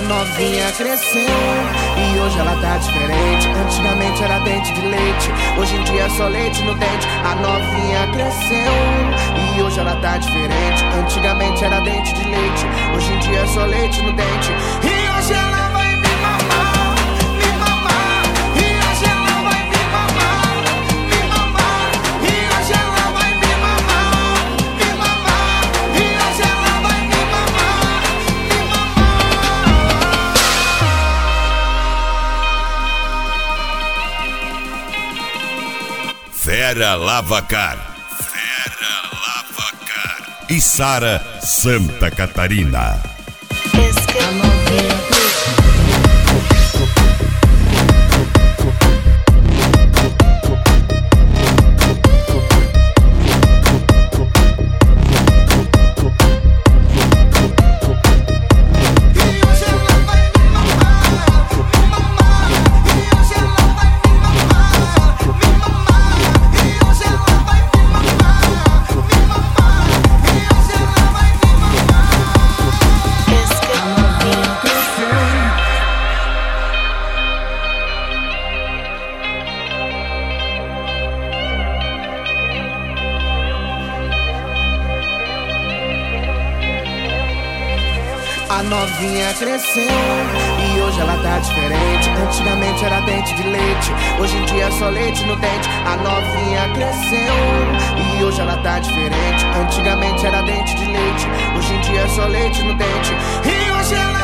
novinha cresceu e hoje ela tá diferente. Antigamente era dente de leite, hoje em dia é só leite no dente. A novinha cresceu e hoje ela tá diferente. Antigamente era dente de leite, hoje em dia é só leite no dente. E hoje ela vai me mamar, me mamar. E hoje ela vai me mamar, me mamar. E hoje ela vai me mamar, me mamar. E hoje ela vai me mamar, me mamar. Vera Lavacar, Vera Lavacar e Sara Santa Catarina. A novinha cresceu. A novinha cresceu e hoje ela tá diferente. Antigamente era dente de leite, hoje em dia é só leite no dente. A novinha cresceu e hoje ela tá diferente. Antigamente era dente de leite, hoje em dia é só leite no dente. E hoje ela